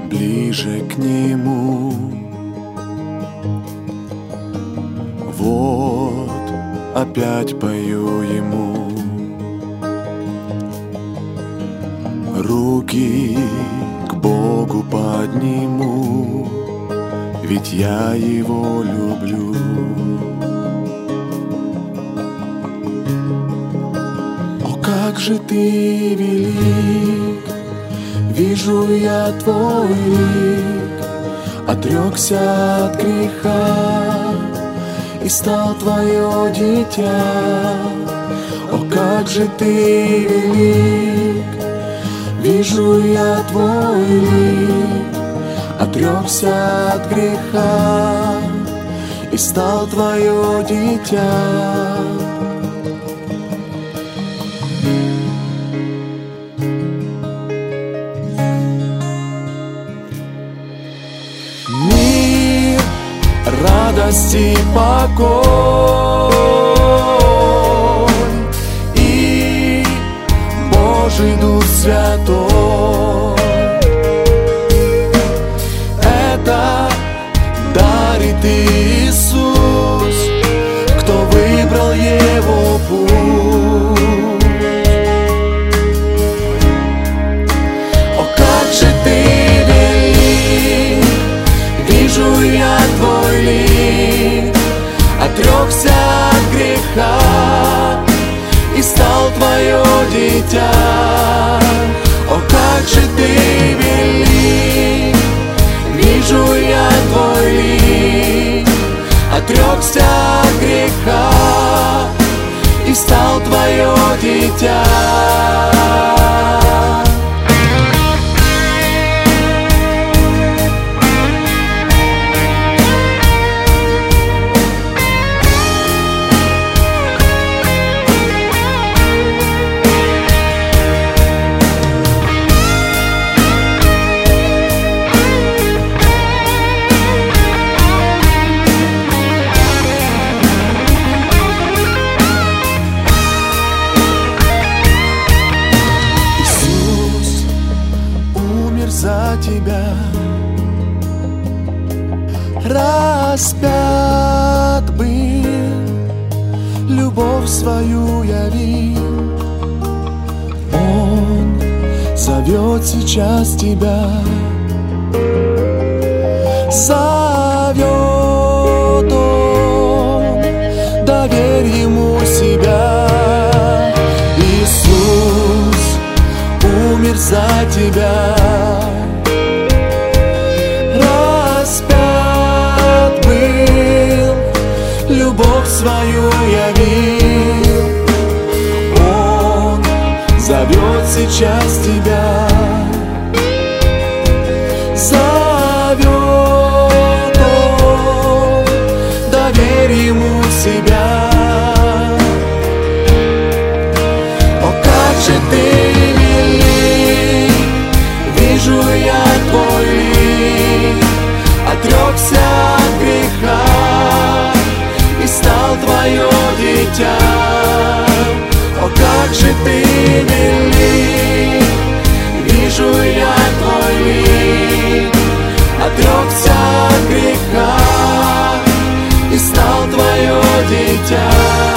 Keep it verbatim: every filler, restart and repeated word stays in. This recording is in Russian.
ближе к Нему. Вот опять пою Ему. Руки к Богу подниму, ведь я Его люблю. О, как же Ты велик! Вижу я Твой лик, отрекся от греха и стал Твое дитя. О, как же Ты велик! Вижу я Твой лик, отрекся от греха и стал Твое дитя. Мир, радость и покой и Божий Дух Святой — это дарит Иисус, кто выбрал Его путь. О, как же Ты велик! Вижу я Твой лик, отрекся от греха и стал Твое дитя. О, как же Ты велик! Вижу я Твой лик, отрекся от греха и стал Твое дитя. За Тебя распят был, любовь свою явил. Он зовет сейчас Тебя, зовет Он, доверь Ему себя. Иисус умер за Тебя, распят был, любовь свою явил. Он зовет сейчас Тебя, зовет Он, доверь Ему себя. О, как же Ты велик! Вижу я Твой лик, отрекся от греха и стал Твое дитя. О, как же Ты велик! Вижу я Твой лик, отрекся от греха и стал Твое дитя.